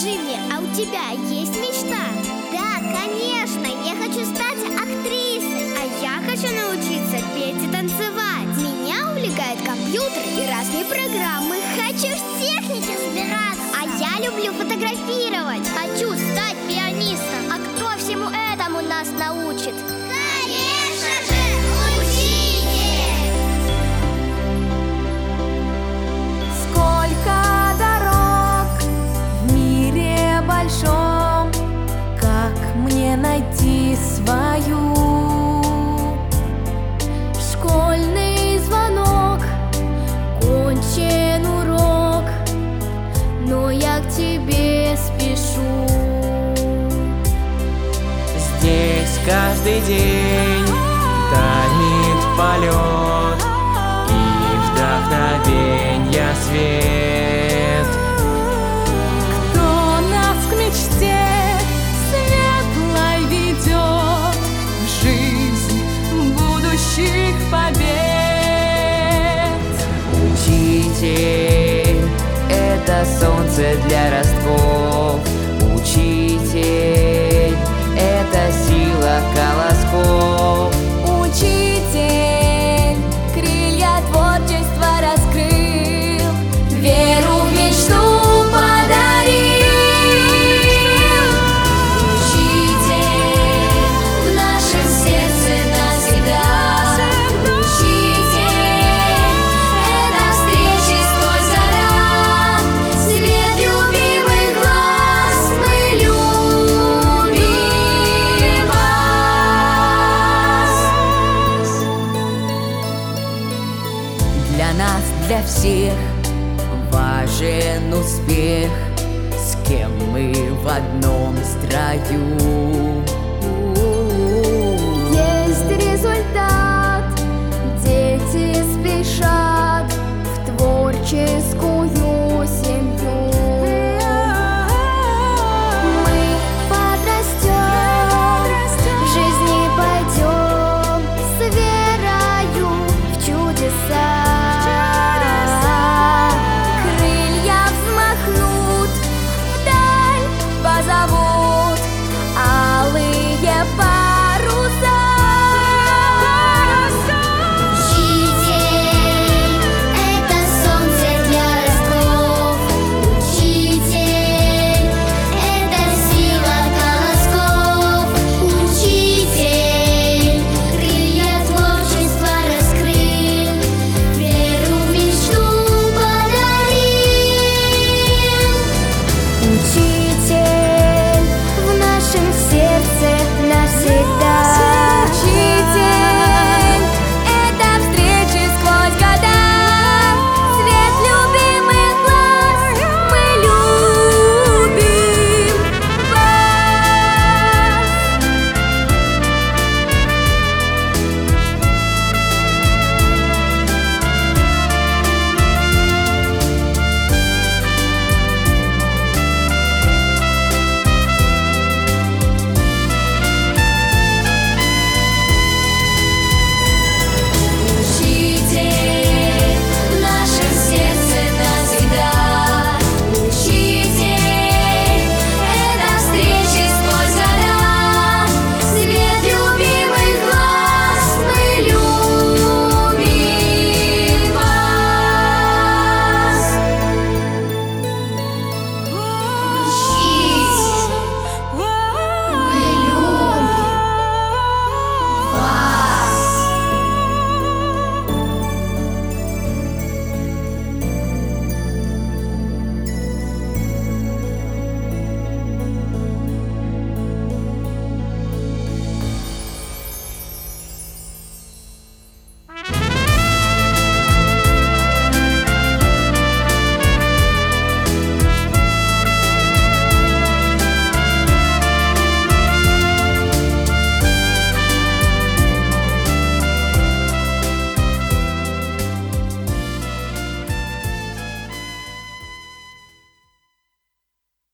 Скажи мне, а у тебя есть мечта? Да, конечно, я хочу стать актрисой. А я хочу научиться петь и танцевать. Меня увлекает компьютер и разные программы. Хочу в технике разбираться. А я люблю фотографировать. Хочу стать пианистом. А кто всему этому нас научит? Конечно же, учитель! Сколько дорог в мире большом, как мне найти свою? Школьный звонок, кончен урок, но я к тебе спешу. Здесь каждый день томит полет и вдохновенья свет. Кто нас к мечте светлой ведет в жизнь будущих побед? Учитель — это солнце для ростков. Учитель — это сила колосков. Учитель крылья творчества раскрыл, веру в мечту подарил. Учитель в нашем сердце навсегда. Учитель — это встречи сквозь года. Свет любимых глаз, мы любим вас. Для нас, для всех важен успех, с кем мы в одном строю.